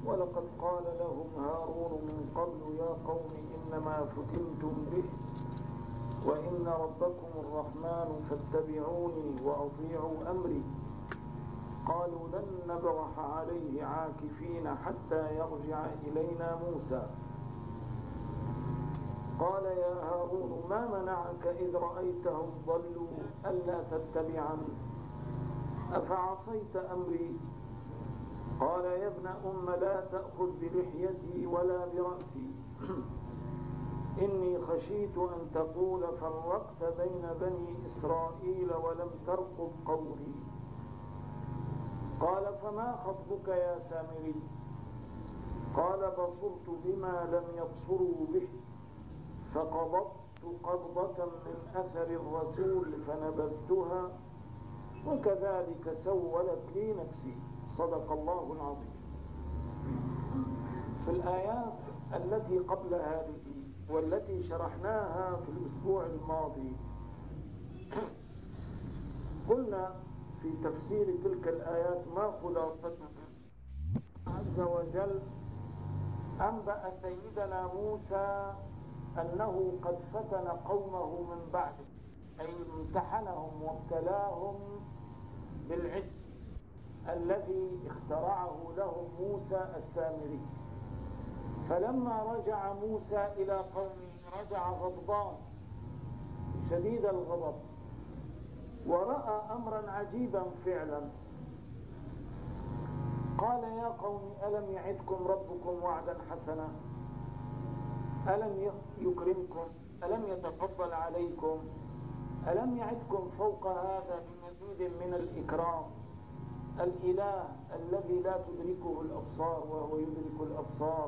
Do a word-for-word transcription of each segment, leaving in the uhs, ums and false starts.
ولقد قال لهم هارون من قبل يا قوم إنما فتنتم به وإن ربكم الرحمن فاتبعوني وأطيعوا أمري. قالوا لن نبرح عليه عاكفين حتى يرجع إلينا موسى. قال يا هارون ما منعك إذ رأيتهم ضلوا ألا تتبعني أفعصيت أمري؟ قال يا ابن أم لا تأخذ بلحيتي ولا برأسي إني خشيت أن تقول فرقت بين بني إسرائيل ولم ترقب قولي. قال فما خطبك يا سامري؟ قال بصرت بما لم يبصروا به فقبضت قبضة من أثر الرسول فنبذتها وكذلك سولت لي نفسي. صدق الله العظيم. في الآيات التي قبل هذه والتي شرحناها في الأسبوع الماضي قلنا في تفسير تلك الآيات ما خلاصتها. عز وجل أنبأ سيدنا موسى أنه قد فتن قومه من بعده، أي امتحنهم وابتلاهم بالعجل الذي اخترعه لهم موسى السامري. فلما رجع موسى إلى قومه رجع غضبان شديد الغضب، ورأى أمرا عجيبا فعلا. قال يا قوم ألم يعدكم ربكم وعدا حسنا؟ ألم يكرمكم؟ ألم يتفضل عليكم؟ ألم يعدكم فوق هذا بمزيد من الإكرام؟ الإله الذي لا تدركه الأبصار وهو يدرك الأبصار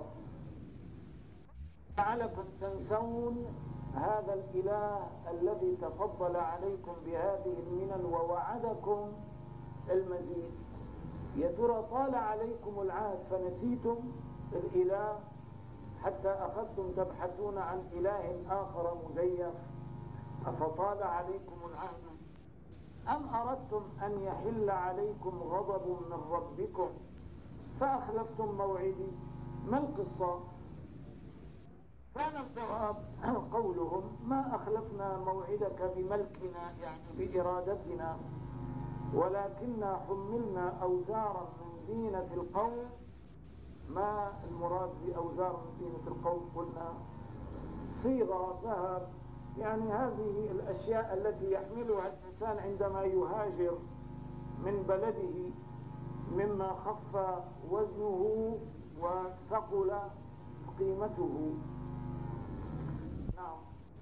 جعلكم تنسون هذا الإله الذي تفضل عليكم بهذه المنن ووعدكم المزيد. يا ترى طال عليكم العهد فنسيتم الإله حتى أخذتم تبحثون عن إله آخر مزيف؟ أفطال عليكم العهد أم أردتم أن يحل عليكم غضب من ربكم فأخلفتم موعدي؟ ما القصة؟ كان الجواب قولهم ما أخلفنا موعدك بملكنا يعني بإرادتنا، ولكننا حملنا أوزارا من زينة القوم. ما المراد بأوزار من زينة القوم؟ قلنا صيغة ذهب، يعني هذه الأشياء التي يحملها الإنسان عندما يهاجر من بلده مما خف وزنه وثقل قيمته. نعم.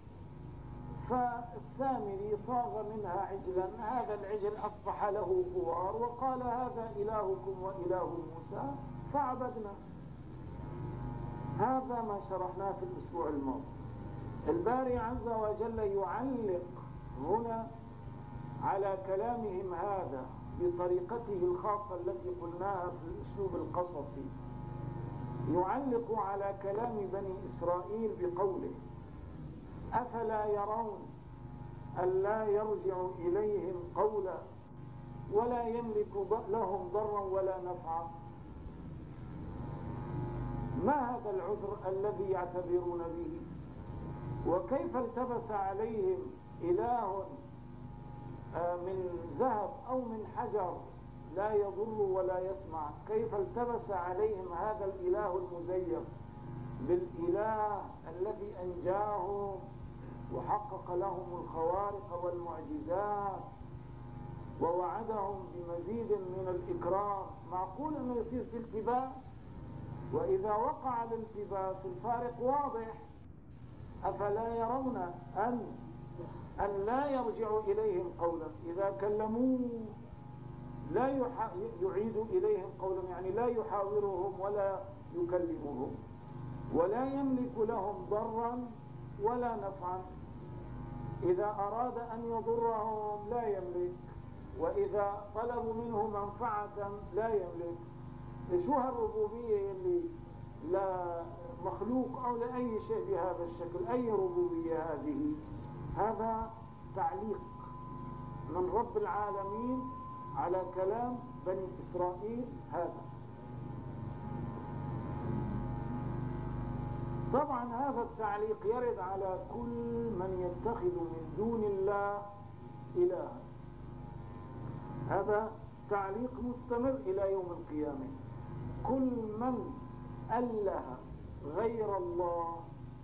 فالسامري صاغ منها عجلا، هذا العجل أصبح له خوار وقال هذا إلهكم وإله موسى فعبدنا. هذا ما شرحناه في الأسبوع الماضي. الباري عز وجل يعلق هنا على كلامهم هذا بطريقته الخاصة التي قلناها في الأسلوب القصصي. يعلق على كلام بني إسرائيل بقوله أفلا يرون ألا يرجع إليهم قولا ولا يملك لهم ضرا ولا نفعا؟ ما هذا العذر الذي يعتبرون به؟ وكيف التبس عليهم إله من ذهب أو من حجر لا يضر ولا يسمع؟ كيف التبس عليهم هذا الإله المزيف بالإله الذي أنجاهم وحقق لهم الخوارق والمعجزات ووعدهم بمزيد من الإكرام؟ معقول أن يصير في التباس؟ وإذا وقع الالتباس الفارق واضح. أفلا يرون أن أن لا يرجع إليهم قولا؟ إذا كلموه لا يعيد إليهم قولا، يعني لا يحاورهم ولا يكلمهم، ولا يملك لهم ضرا ولا نفعا. إذا أراد أن يضرهم لا يملك، وإذا طلبوا منه منفعة لا يملك. شو هالربوبية اللي لا مخلوق أو لأي شيء بهذا الشكل؟ أي ربوبية هذه؟ هذا تعليق من رب العالمين على كلام بني إسرائيل هذا. طبعا هذا التعليق يرد على كل من يتخذ من دون الله إلها. هذا تعليق مستمر إلى يوم القيامة. كل من أله غير الله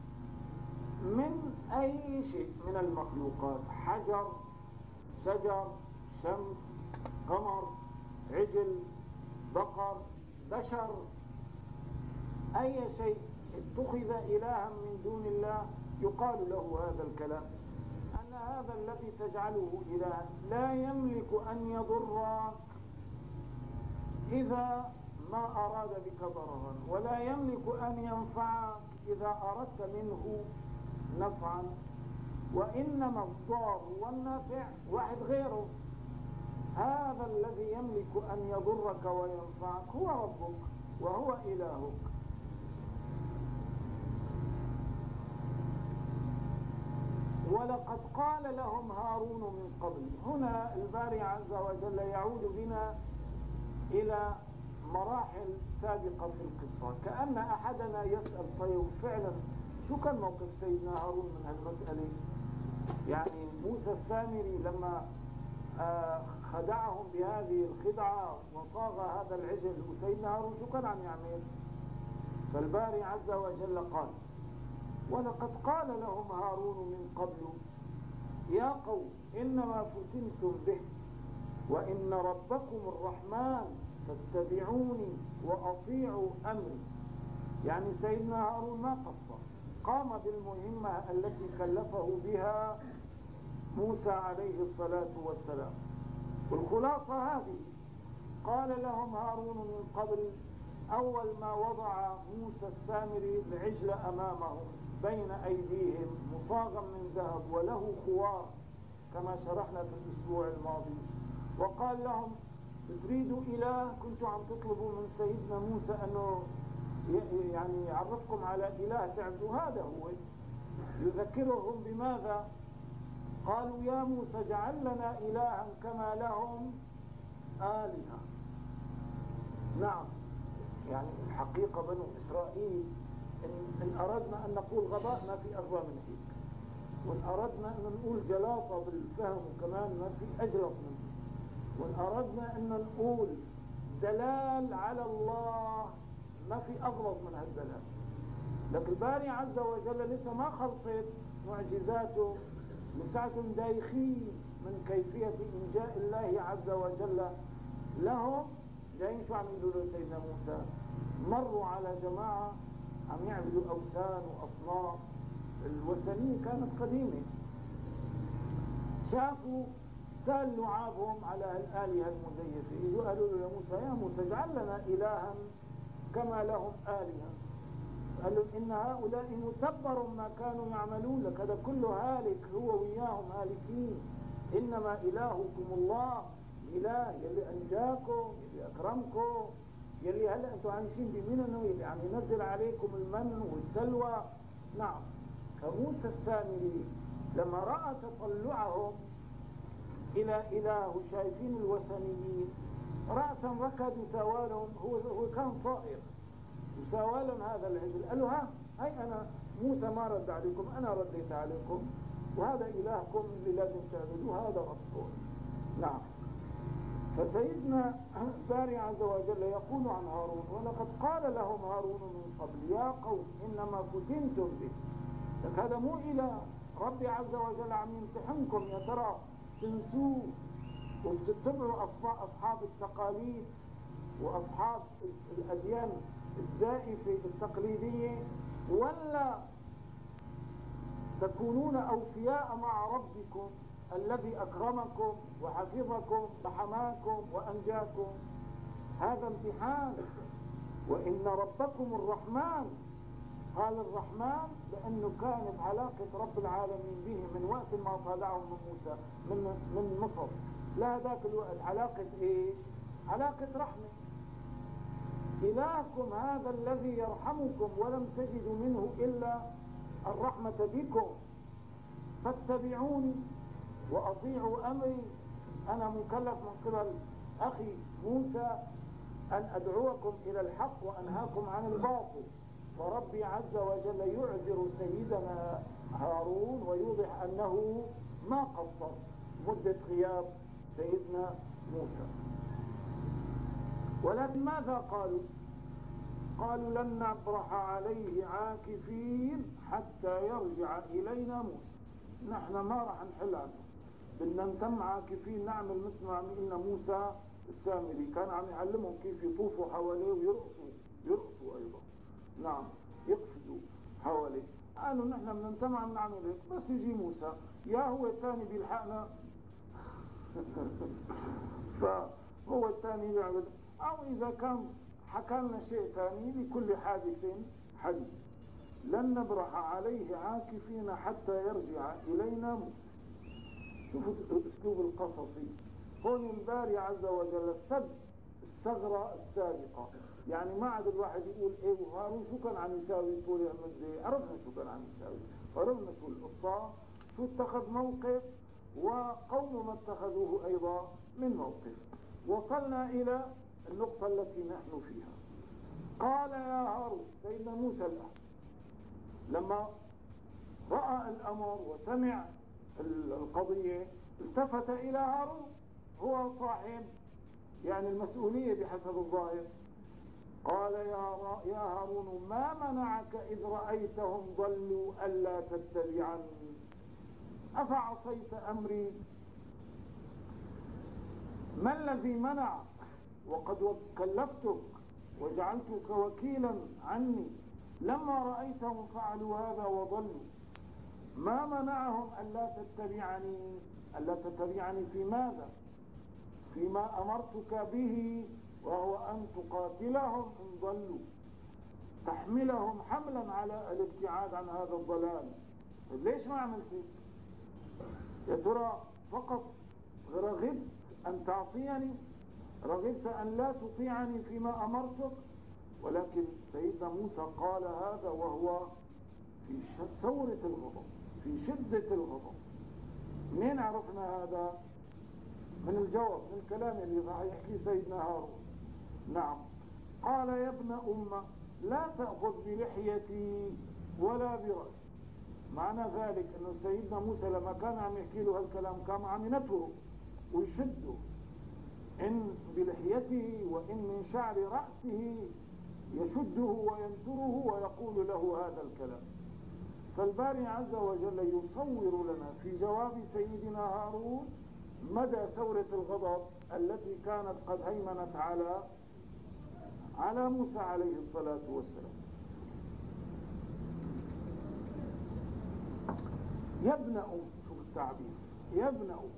من أي شيء من المخلوقات، حجر، شجر، شمس، قمر، عجل، بقر، بشر، أي شيء اتخذ إلها من دون الله يقال له هذا الكلام، أن هذا الذي تجعله إلها لا يملك أن يضرك إذا ما أراد بك ضررا، ولا يملك أن ينفعك إذا أردت منه نفعا، وإنما الضار والنافع واحد غيره. هذا الذي يملك أن يضرك وينفعك هو ربك وهو إلهك. ولقد قال لهم هارون من قبل. هنا الباري عز وجل يعود بنا إلى مراحل سابقة في القصة، كأن أحدنا يسأل طيب فعلا شو كان موقف سيدنا هارون من هالمسألة؟ يعني موسى السامري لما خدعهم بهذه الخدعة وصاغ هذا العجل، وسيدنا هارون شو كان عم يعمل؟ فالباري عز وجل قال: ولقد قال لهم هارون من قبل يا قوم إنما فتنتم به وإن ربكم الرحمن فاتبعوني وأطيعوا أمري. يعني سيدنا هارون ما قصر، قام بالمهمة التي كلفه بها موسى عليه الصلاة والسلام. والخلاصة هذه: قال لهم هارون من قبل، أول ما وضع موسى السامري العجل أمامهم بين أيديهم مصاغا من ذهب وله خوار كما شرحنا في الأسبوع الماضي، وقال لهم: تريدوا إله؟ كنتوا عم تطلبوا من سيدنا موسى أنه يعني يعرفكم على إله تعبدوا، هذا هو. يذكرهم بماذا؟ قالوا: يا موسى اجعل لنا إلها كما لهم آلهة. نعم، يعني الحقيقة بنو إسرائيل إن, إن أردنا أن نقول غباء ما في أغبى من هيك، وإن أردنا أن نقول جلاطة بالفهم كمان ما في أجلط من هيك، وإن أردنا أن نقول دلال على الله ما في أغلظ من هالدلال. لكن الباري عز وجل لسه ما خلصت معجزاته، لساتهم دايخين من كيفية إنجاء الله عز وجل لهم. جايين شو عم يقولوا له سيدنا موسى؟ مروا على جماعة عم يعبدوا أوثان وأصنام، الوثنية كانت قديمة، شافوا سال لعابهم على الآلهة المزيفة، يجوا قالوا له يا موسى يا موسى اجعل لنا إلها كما لهم آلهة. قال لهم: إن هؤلاء متبر ما كانوا يعملون لك، هذا كله هالك، هو وياهم هالكين. إنما إلهكم الله، إله يلي أنجاكم، يلي أكرمكم، يلي هلأ أنتم عايشين بمننه، يلي عم ينزل عليكم المن والسلوى. نعم. فموسى السامري لما رأى تطلعهم إلى إله شايفين الوثنيين رأسا ركض وساوالهم، هو هو كان صائر وساوالهم هذا العجل، قال له: ها هي أنا موسى ما رد عليكم، أنا رديت عليكم، وهذا إلهكم اللي لازم تعبدوه، هذا ربكم. نعم. فسيدنا الباري عز وجل يقول عن هارون: ولقد قال لهم هارون من قبل يا قوم إنما فتنتم به. لك هذا مو إله، ربي عز وجل عم يمتحنكم، يا ترى تنسوه وبتتبعوا أصحاب التقاليد وأصحاب الأديان الزائفة التقليدية، ولا تكونون أوفياء مع ربكم الذي أكرمكم وحفظكم وحماكم وأنجاكم. هذا امتحان. وإن ربكم الرحمن. قال الرحمن لأنه كانت علاقة رب العالمين به من وقت ما طلعوا من موسى من من مصر لا ذاك الوقت علاقة إيش؟ علاقة رحمة. إلهكم هذا الذي يرحمكم ولم تجدوا منه إلا الرحمة بكم، فاتبعوني وأطيعوا أمري. أنا مكلف من قبل أخي موسى أن أدعوكم إلى الحق وأنهاكم عن الباطل. وربي عز وجل يعذر سيدنا هارون ويوضح أنه ما قصر مدة غياب سيدنا موسى. ولكن ماذا قالوا؟ قالوا لن نبرح عليه عاكفين حتى يرجع إلينا موسى. نحن ما راح نحل عنه، بدنا نتم عاكفين نعمل مثل ما عملنا موسى السامري، كان عم يعلمهم كيف يطوفوا حواليه ويرقصوا يرقصوا أيضا، نعم يقفزوا حواليه. قالوا نحن بدنا نتم عم نعمل هيك، بس يجي موسى يا هو الثاني بيلحقنا فهو الثاني بيعبد، أو إذا كان حكى لنا شيء ثاني، لكل حادث حديث. لن نبرح عليه عاكفين حتى يرجع إلينا موسى. شوفوا الأسلوب القصصي هون. الباري عز وجل سد الثغرة السابقة، يعني ما عاد الواحد يقول ايه وهارون شو كان عم يساوي طول المدة، عرفنا شو كان عم يساوي، عرفنا شو القصة، شو اتخذ موقف وقوم ما اتخذوه أيضا من موقف. وصلنا إلى النقطة التي نحن فيها. قال يا هارون، سيدنا موسى الآن لما رأى الأمر وسمع القضية التفت إلى هارون، هو صاحب يعني المسؤولية بحسب الظاهر. قال يا يا هارون ما منعك إذ رأيتهم ضلوا ألا تتبعني أفعصيت أمري؟ ما الذي منعك وقد كلفتك وجعلتك وكيلا عني لما رأيتهم فعلوا هذا وضلوا؟ ما منعهم ألا تتبعني؟ ألا تتبعني في ماذا؟ فيما أمرتك به، وهو أن تقاتلهم إن ضلوا، تحملهم حملا على الابتعاد عن هذا الضلال. ليش ما عملت؟ يا ترى فقط رغبت أن تعصيني؟ رغبت أن لا تطيعني فيما أمرتك؟ ولكن سيدنا موسى قال هذا وهو في ثورة الغضب، في شدة الغضب. منين عرفنا هذا؟ من الجواب، من الكلام اللي راح يحكي سيدنا هارون. نعم. قال يا ابن أمة لا تأخذ بلحيتي ولا برأسي. معنى ذلك أن سيدنا موسى لما كان عم يحكي له هالكلام كان عم ينتره ويشده، إن بلحيته وإن من شعر رأسه يشده وينتره ويقول له هذا الكلام. فالباري عز وجل يصور لنا في جواب سيدنا هارون مدى ثورة الغضب التي كانت قد هيمنت على على موسى عليه الصلاة والسلام. يا ابن أم، شوف التعبير، يا ابن أم،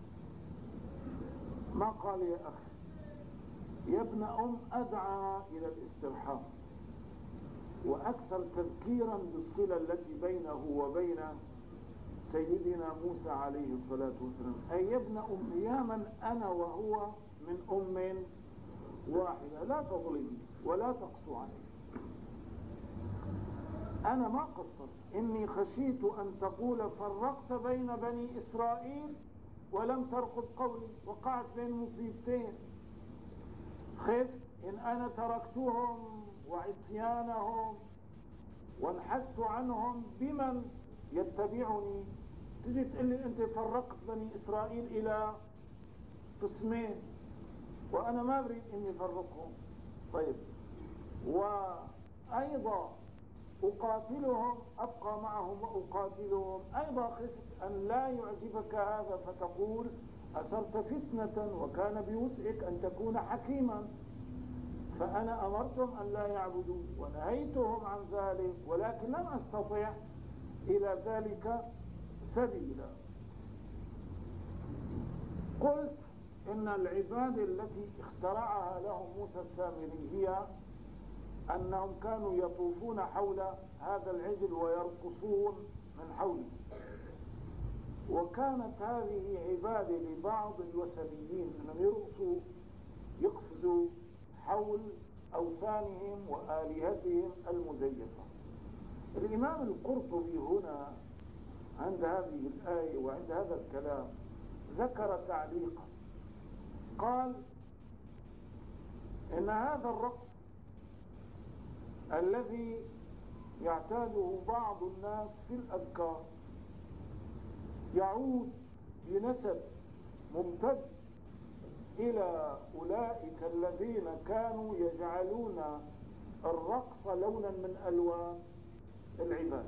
ما قال يا أخي. يا ابن أم أدعى إلى الاسترحام وأكثر تذكيرا بالصلة التي بينه وبين سيدنا موسى عليه الصلاة والسلام. أي يا ابن أم، يا من أنا وهو من أم واحدة، لا تظلمني ولا تقسو علي. أنا ما قصرت، إني خشيت أن تقول فرقت بين بني إسرائيل ولم ترقب قولي. وقعت بين مصيبتين، خفت إن أنا تركتهم وعصيانهم وانحدت عنهم بمن يتبعني، تجي تقول لي أنت فرقت بني إسرائيل إلى قسمين وأنا ما أريد إني أفرقهم. طيب، وأيضا أقاتلهم، أبقى معهم وأقاتلهم. أيضا خفت أن لا يعجبك هذا فتقول أثرت فتنة وكان بوسعك أن تكون حكيما. فأنا أمرتهم أن لا يعبدوا ونهيتهم عن ذلك، ولكن لم أستطع إلى ذلك سبيلا. قلت إن العبادة التي اخترعها لهم موسى السامري هي أنهم كانوا يطوفون حول هذا العجل ويرقصون من حوله، وكانت هذه عبادة لبعض الوثنيين أنهم يرقصوا يقفزوا حول أوثانهم وآلهتهم المزيفة. الإمام القرطبي هنا عند هذه الآية وعند هذا الكلام ذكر تعليقا، قال إن هذا الرقص الذي يعتاده بعض الناس في الأذكار، يعود بنسب ممتد إلى أولئك الذين كانوا يجعلون الرقص لونا من ألوان العبادة.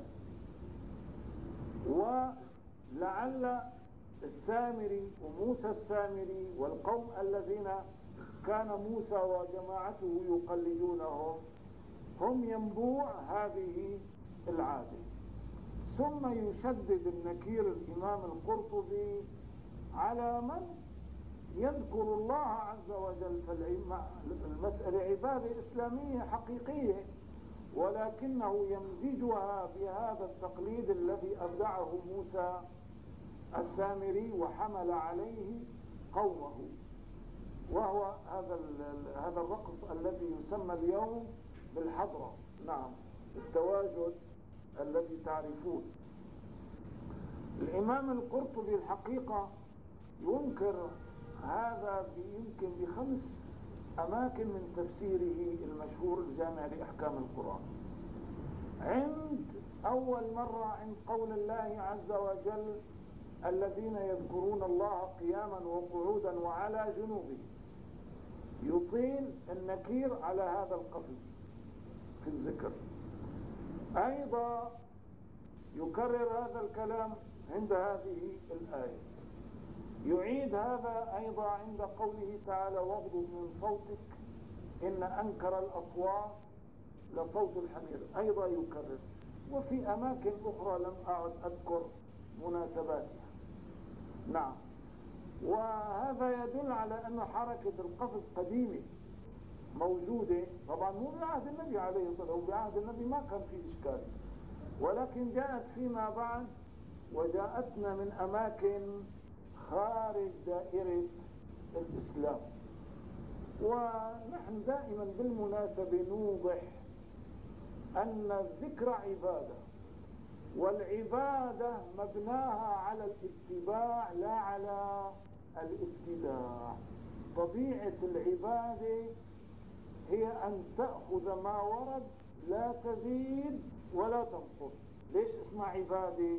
ولعل السامري وموسى السامري والقوم الذين كان موسى وجماعته يقلدونهم هم ينبوع هذه العادة. ثم يشدد النكير الإمام القرطبي على من يذكر الله عز وجل، فالمسألة عبادة إسلامية حقيقية، ولكنه يمزجها بهذا التقليد الذي أبدعه موسى السامري وحمل عليه قومه، وهو هذا هذا الرقص الذي يسمى اليوم بالحضرة. نعم، التواجد الذي تعرفون. الإمام القرطبي الحقيقة ينكر هذا يمكن بخمس أماكن من تفسيره المشهور الجامع لأحكام القرآن. عند أول مرة عند قول الله عز وجل الذين يذكرون الله قياما وقعودا وعلى جنوبهم، يطيل النكير على هذا القفز في الذكر. أيضا يكرر هذا الكلام عند هذه الآية. يعيد هذا أيضا عند قوله تعالى واغضض من صوتك إن أنكر الأصوات لصوت الحمير، أيضا يكرر. وفي أماكن أخرى لم أعد أذكر مناسباتها. نعم، وهذا يدل على أن حركة القفز قديمة موجودة، طبعا مو بعهد النبي عليه الصلاة والسلام، بعهد النبي ما كان في إشكال، ولكن جاءت فيما بعد وجاءتنا من أماكن خارج دائرة الإسلام. ونحن دائما بالمناسبة نوضح أن الذكر عبادة، والعبادة مبناها على الاتباع لا على الابتداع. طبيعة العبادة هي أن تأخذ ما ورد لا تزيد ولا تنقص. ليش اسمها عبادة؟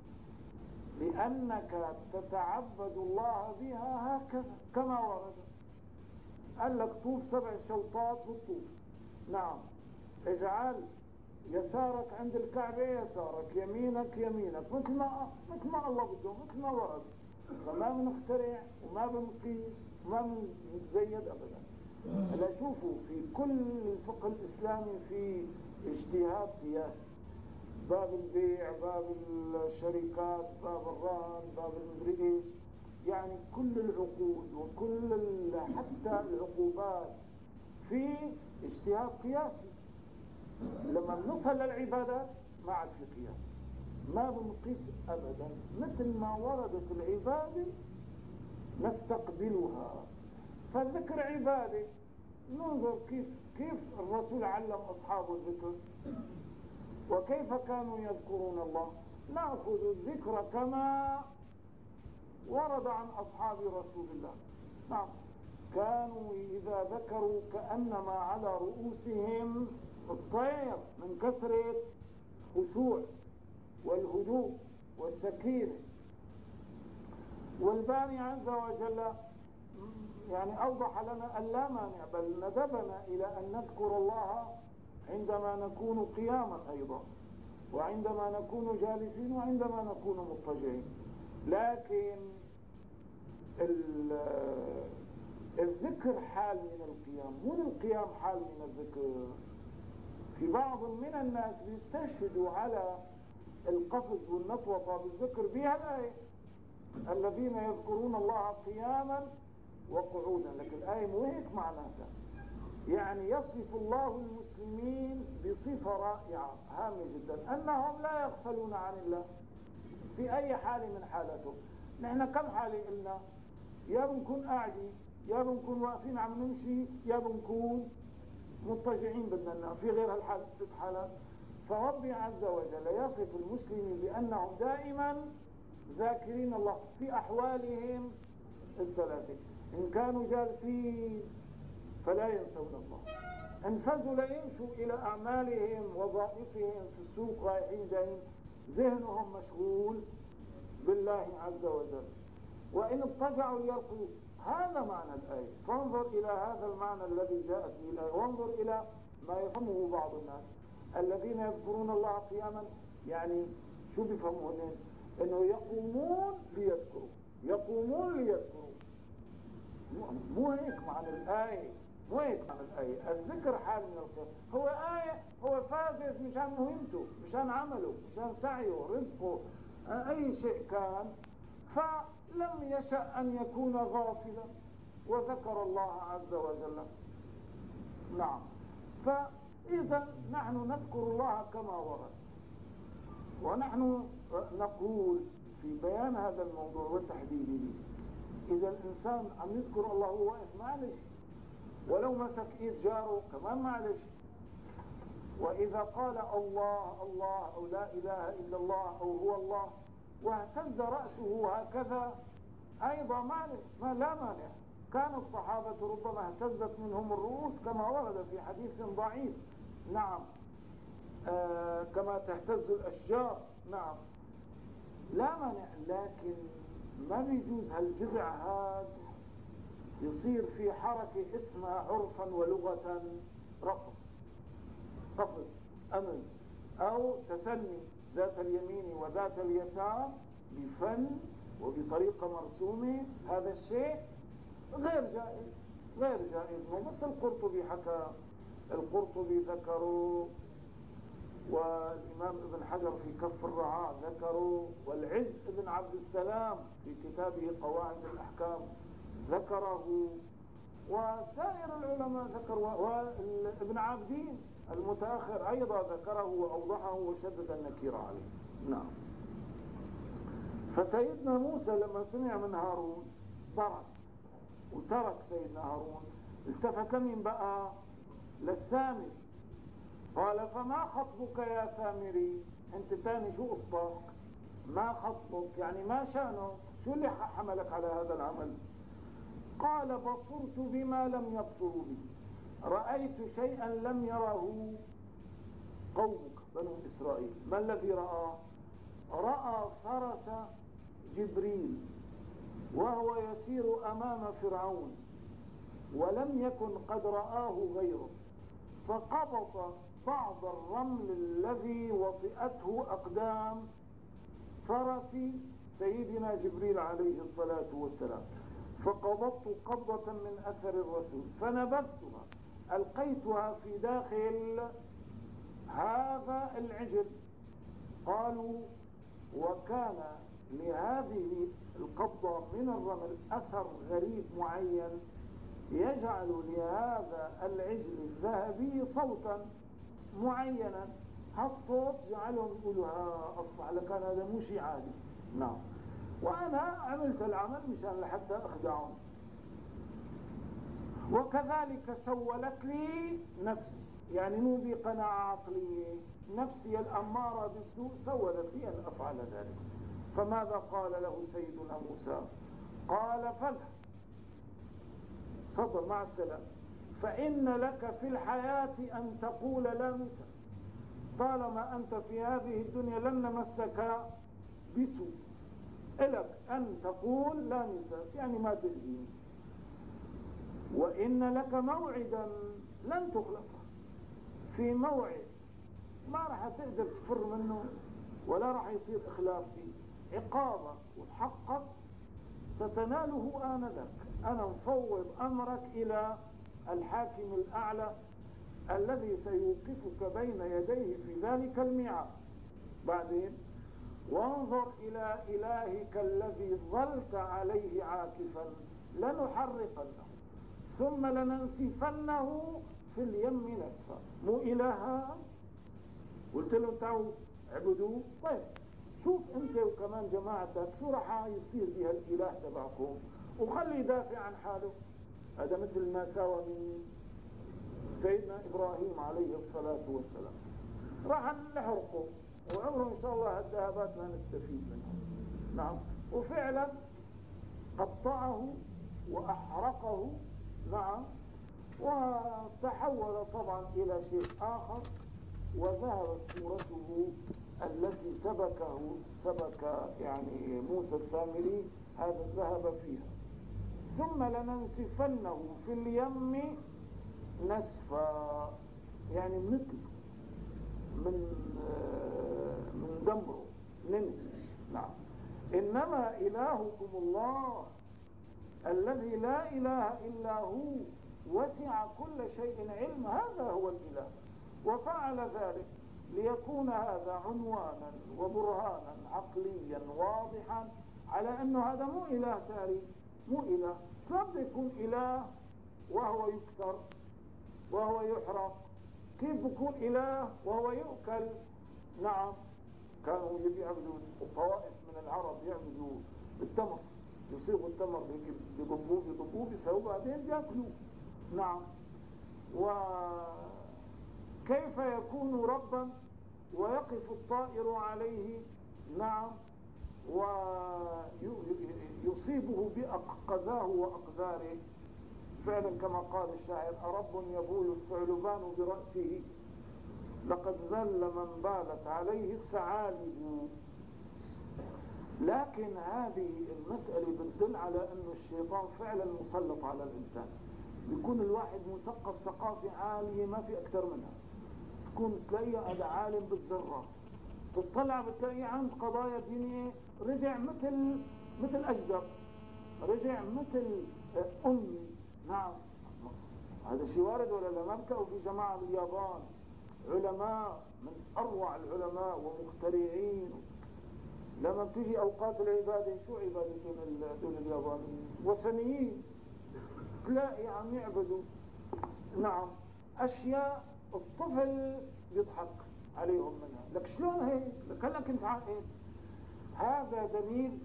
لأنك تتعبد الله بها هكذا كما ورد. قال لك طوف سبع شوطات بالطوف، نعم، اجعل يسارك عند الكعبة يسارك، يمينك يمينك، مثل ما مثل ما الله بده، مثل ما ورد. فما بنخترع وما بنقيس وما بنزيد أبدا. هلا شوفوا، في كل الفقه الإسلامي في اجتهاد قياسي، باب البيع، باب الشركات، باب الرهن، باب المدري ايش، يعني كل العقود وكل حتى العقوبات في اجتهاد قياسي. لما بنوصل للعبادات ما عاد في قياس، ما بنقيس ابدا، مثل ما وردت العباده نستقبلها. فالذكر عباده. ننظر كيف كيف الرسول علم اصحابه الذكر وكيف كانوا يذكرون الله. نأخذ الذكر كما ورد عن أصحاب رسول الله. نعم، كانوا إذا ذكروا كأنما على رؤوسهم الطير من كثرة خشوع والهدوء والسكينة. والباري عز وجل يعني أوضح لنا أن لا مانع، بل ندبنا إلى أن نذكر الله عندما نكون قياما أيضا، وعندما نكون جالسين، وعندما نكون مضطجعين. لكن الذكر حال من القيام، مو القيام حال من الذكر. في بعض من الناس بيستشهدوا على القفز والنطوطة بالذكر بها الآية الذين يذكرون الله قياما وقعودا، لكن الآية مو هيك معناتها. يعني يصف الله المسلمين بصفة رائعة هامة جدا، أنهم لا يغفلون عن الله في أي حال من حالته. نحن كم حالة قلنا؟ يا بنكون قاعدين، يا بنكون واقفين عم نمشي، يا بنكون مضطجعين بدنا ننام، في غير هالحال ست حالات. فربي عز وجل يصف المسلمين بأنهم دائما ذاكرين الله في أحوالهم الثلاثة. إن كانوا جالسين فلا ينسون الله. انفذوا ليمشوا إلى أعمالهم وظائفهم في السوق رايحين جايين، ذهنهم مشغول بالله عز وجل. وإن اضطجعوا ليرقدوا، هذا معنى الآية. فانظر إلى هذا المعنى الذي جاءت به الآية، وانظر إلى ما يفهمه بعض الناس الذين يذكرون الله قياما. يعني شو بيفهموا هنا؟ إنه يقومون ليذكروا، يقومون ليذكروا. مو هيك معنى الآية، مو هيك معنى الآية. الذكر حال من القيام. هو آية، هو فازز مشان مهمته، مشان عمله، مشان سعيه، رزقه، أي شيء كان، فلم يشأ أن يكون غافلا وذكر الله عز وجل. نعم. فإذا نحن نذكر الله كما ورد، ونحن نقول في بيان هذا الموضوع وتحديده، إذا الإنسان عم يذكر الله وهو واقف معلش، ولو مسك إيد جاره كمان معلش، وإذا قال الله الله أو لا إله إلا الله أو هو الله واهتز رأسه هكذا أيضا معلش، ما لا مانع. كان الصحابة ربما اهتزت منهم الرؤوس كما ورد في حديث ضعيف، نعم، آه كما تهتز الأشجار، نعم، لا مانع. لكن ما بيجوز هالجزع هذا يصير في حركة اسمها عرفا ولغة رقص، قفز، أمن، أو تسني ذات اليمين وذات اليسار بفن وبطريقة مرسومة. هذا الشيء غير جائز، غير جائز. مو بس القرطبي حكى، القرطبي ذكروا، والإمام ابن حجر في كف الرعاع ذكروا، والعز ابن عبد السلام في كتابه قواعد الأحكام ذكره، وسائر العلماء ذكروا، وابن عابدين المتأخر أيضا ذكره وأوضحه وشدد النكير عليه. نعم. فسيدنا موسى لما سمع من هارون ترك، وترك سيدنا هارون، التفت من بقى للسامري، قال فما خطبك يا سامري؟ انت تاني شو قصتك؟ ما خطبك يعني ما شأنك؟ شو اللي حملك على هذا العمل؟ قال بصرت بما لم يبصروا به، رأيت شيئا لم يره قومك بنو إسرائيل. ما الذي رأى؟ رأى فرس جبريل وهو يسير أمام فرعون، ولم يكن قد رآه غيره، فقبض بعض الرمل الذي وطئته أقدام فرس سيدنا جبريل عليه الصلاة والسلام، فقبضت قبضة من أثر الرسول فنبذتها، ألقيتها في داخل هذا العجل. قالوا وكان لهذه القبضة من الرمل أثر غريب معين يجعل لهذا العجل الذهبي صوتا معينا، هالصوت جعلهم يقولوا ها أصبح لكان هذا مو شيء عادي. نعم. وأنا عملت العمل مشان لحتى أخدعهم. وكذلك سولت لي نفسي، يعني مو بقناعة عقلية، نفسي الأمارة بالسوء سولت لي أن أفعل ذلك. فماذا قال له سيدنا موسى؟ قال فلا، تفضل مع السلامة، فإن لك في الحياة أن تقول لا مساس، طالما أنت في هذه الدنيا لن نمسك بسوء، إلك أن تقول لا مساس، يعني ما تأذيني. وإن لك موعدا لن تخلفه، في موعد ما راح تقدر تفر منه ولا راح يصير إخلاف فيه، عقابك وحقك ستناله آنذاك. أنا مفوض أمرك إلى الحاكم الأعلى الذي سيوقفك بين يديه في ذلك الميعاد. بعدين وانظر إلى إلهك الذي ظلت عليه عاكفا لنحرقنه ثم لننسفنه في اليم نسفا. مو إلها قلت لهم تعالوا اعبدوه؟ طيب شوف انت وكمان جماعتك شو راح يصير بها الإله تبعكم، وخلي يدافع عن حاله. هذا مثل ما ساوى من سيدنا إبراهيم عليه الصلاة والسلام، راح نحرقه وعمره إن شاء الله الذهبات ما نستفيد منه. نعم. وفعلا قطعه وأحرقه، نعم، وتحول طبعا إلى شيء آخر، وذهبت صورته التي سبكه سبك يعني موسى السامري، هذا ذهب فيها. ثم لننسفنه في اليم نسفا، يعني مثل من من دمره ننسف. نعم. إنما إلهكم الله الذي لا إله إلا هو وسع كل شيء علم، هذا هو الإله. وفعل ذلك ليكون هذا عنوانا وبرهانا عقليا واضحا على أنه هذا مو إله تاريخ، مو إله. كيف يكون إله وهو يكسر وهو يحرق؟ كيف يكون إله وهو يؤكل؟ نعم، كانوا يعبدوا طوائف من العرب يعبدوا بالتمر، يصيبوا التمر بضبوب بضبوب يسووا بعدين يأكلوا. نعم. وكيف يكون ربا ويقف الطائر عليه؟ نعم، ويصيبه بأقذاه وأقذاره، فعلا كما قال الشاعر: أرب يبول الثعلبان برأسه لقد ذل من بالت عليه الثعالب. لكن هذه المسألة بتدل على أن الشيطان فعلا مسلط على الإنسان. بيكون الواحد مثقف ثقافة عالية ما في أكثر منها، تكون تلاقيه هذا عالم بالذرات، تطلع بتلاقيه عند قضايا دينية رجع مثل مثل أجدر، رجع مثل أمي. نعم، هذا شيء وارد ولا لا؟ ما بكوا في جماعة باليابان علماء من أروع العلماء ومخترعين، لما بتيجي أوقات العبادة شو عبادتهم دول اليابانيين؟ وثنيين. تلاقي عم يعبدوا نعم أشياء الطفل يضحك عليهم منها. لك شلون هيك؟ لك هلا كنت عاقل. هذا دليل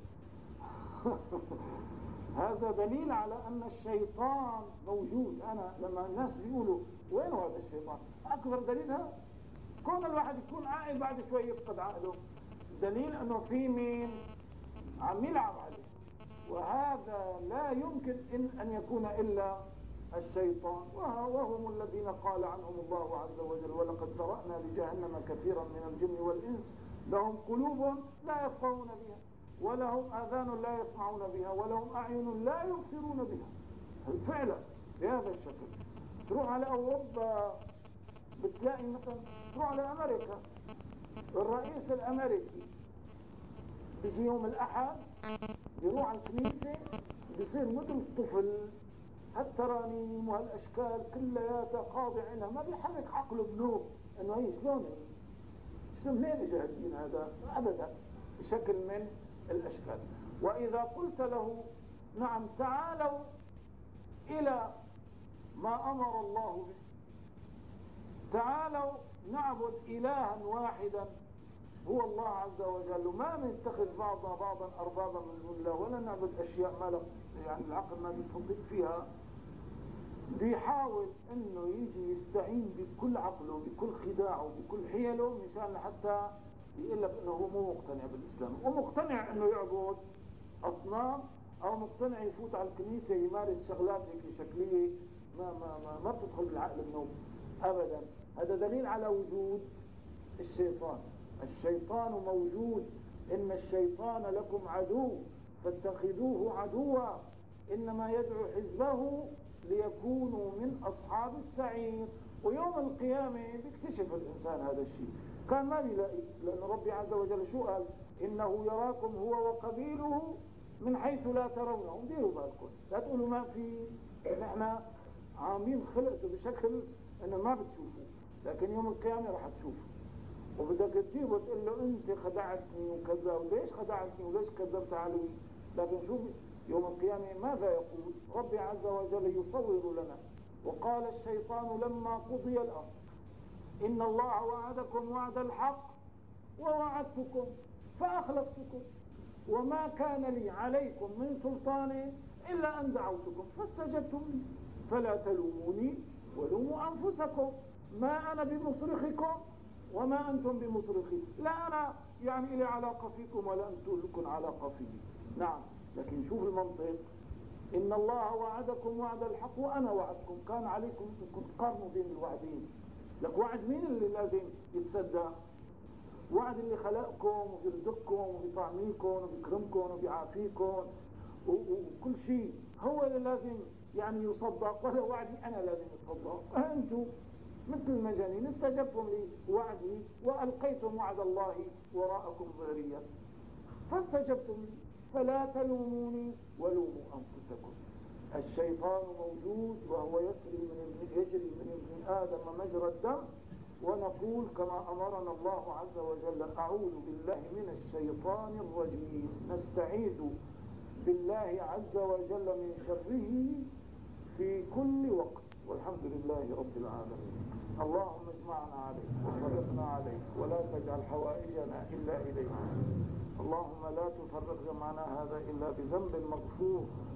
هذا دليل على أن الشيطان موجود. أنا لما الناس بيقولوا وين هذا الشيطان، أكبر دليل هذا كون الواحد يكون عاقل بعد شوي يفقد عقله، دليل أنه في مين عم يلعب عليه. وهذا لا يمكن إن أن يكون إلا الشيطان، وهم الذين قال عنهم الله عز وجل: ولقد ذرأنا لجهنم كثيرا من الجن والإنس لهم قلوب لا يفقهون بها ولهم آذان لا يسمعون بها ولهم أعين لا يبصرون بها. فعلا بهذا الشكل. تروح على أوروبا بتلاقي مثلا، تروح على أمريكا الرئيس الأمريكي بيجي يوم الأحد بيروح على الكنيسة بيصير مثل الطفل، هالترانيم وهالأشكال كلياتها خاضع لها، ما بيحرك عقله بنوب إنه هي شلون شلون منين اجى الدين هذا أبدا بشكل من الأشكال. وإذا قلت له: نعم تعالوا إلى ما أمر الله به، تعالوا نعبد إلها واحدا هو الله عز وجل، ما نتخذ بعضنا بعضا أربابا من دون الله، ولا نعبد أشياء ما له يعني العقل ما بيصدق فيها، بيحاول انه يجي يستعين بكل عقله بكل خداعه بكل حيله مشان حتى يقول لك انه هو مو مقتنع بالاسلام، ومقتنع انه يعبد اصنام، او مقتنع يفوت على الكنيسه يمارس شغلات هيك شكليه ما ما ما, ما بتدخل بالعقل النوم ابدا. هذا دليل على وجود الشيطان. الشيطان موجود. ان الشيطان لكم عدو فاتخذوه عدوا انما يدعو حزبه ليكونوا من أصحاب السعير. ويوم القيامة بيكتشف الإنسان هذا الشيء، كان ما بيلاقي، لأن ربي عز وجل شو قال؟ إنه يراكم هو وقبيله من حيث لا ترونهم. ديروا بالكم لا تقولوا ما في، نحن عاملين خلقته بشكل أنه ما بتشوفوا، لكن يوم القيامة راح تشوفوا، وبدك تجيبه تقول له أنت خدعتني وكذا، وليش خدعتني وليش كذبت علي. لكن شوف يوم القيامة ماذا يقول ربي عز وجل؟ يصور لنا: وقال الشيطان لما قضي الأمر إن الله وعدكم وعد الحق ووعدتكم فأخلفتكم وما كان لي عليكم من سلطان إلا أن دعوتكم فاستجبتم لي فلا تلوموني ولوموا أنفسكم ما أنا بمصرخكم وما أنتم بمصرخي، لا أنا يعني إلي علاقة فيكم ولا أنتم لكم علاقة فيي. نعم، لكن شوف المنطق، إن الله وعدكم وعد الحق وأنا وعدكم. كان عليكم أنكم تقارنوا بين الوعدين. لك وعد مين اللي لازم يتصدق؟ وعد اللي خلقكم وبيرزقكم وبيطعميكم وبيكرمكم وبيعافيكم وكل شيء، هو اللي لازم يعني يصدق، ولا وعدي أنا لازم يصدق؟ أنتم مثل المجانين استجبتم لوعدي وألقيتم وعد الله وراءكم ظهريا فاستجبتم لي، فلا تلوموني ولوموا أنفسكم. الشيطان موجود وهو يسري من يجري من ابن آدم مجرى الدم، ونقول كما أمرنا الله عز وجل: أعوذ بالله من الشيطان الرجيم. نستعيذ بالله عز وجل من شره في كل وقت، والحمد لله رب العالمين. اللهم اجمعنا عليك وفرقنا عليك ولا تجعل حوائجنا إلا إليك. اللهم لا تفرق جمعنا هذا إلا بذنب مغفور